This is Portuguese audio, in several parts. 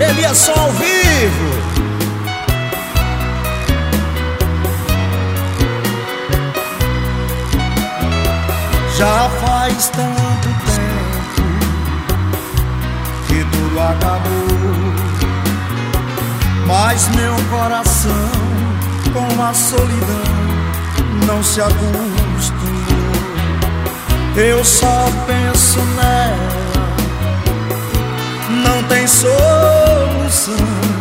Elias Som ao vivo. Já faz tanto tempo que tudo acabou, mas meu coração com a solidão não se acostumou. Eu só penso nela, não tem solução.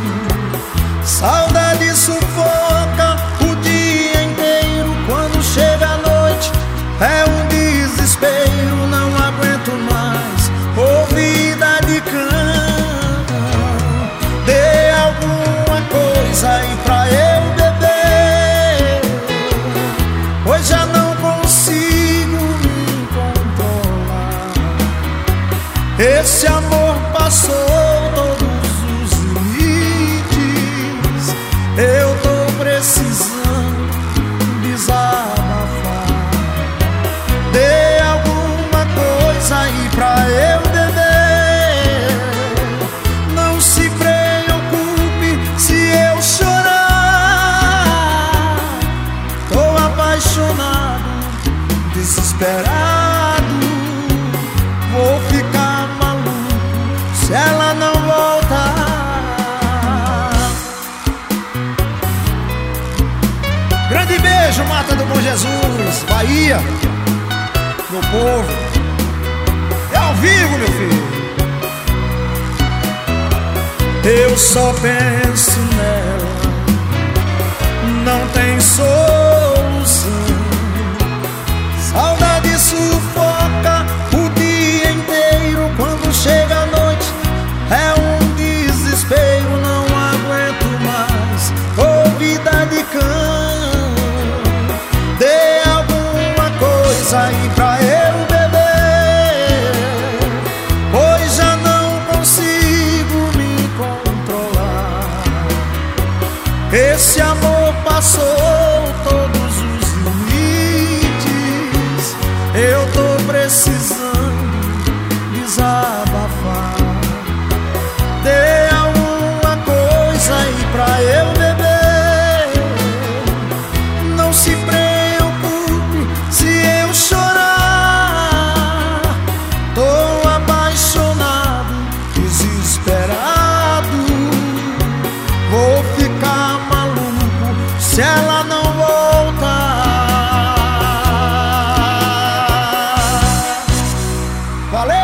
Saudade sufoca o dia inteiro. Quando chega a noite é um desespero. Não aguento mais ouvir de cão. Dê alguma coisa aí pra eu beber, pois já não consigo me controlar. Esse amor passou todos os limites. Eu tô precisando desabafar. Dê alguma coisa aí pra eu beber. Não se preocupe se eu chorar. Tô apaixonado, desesperado. Vou ficar maluco se ela não voltar. Grande beijo, Mata do Bom Jesus, Bahia, meu povo. É ao vivo, meu filho. Eu só penso nela, não tem solução. Saudade sufoca o dia inteiro. Quando chega a noite é um desespero. Não aguento mais ouvida de cão. Dê alguma coisa aí pra eu beber, pois já não consigo me controlar. Esse amor passou todos os limites. Eu tô precisando desabafar. Dê alguma coisa aí pra eu beber. Não se preocupe se eu chorar. Tô apaixonado, desesperado. Vou ficar maluco se ela não voltar. Valeu!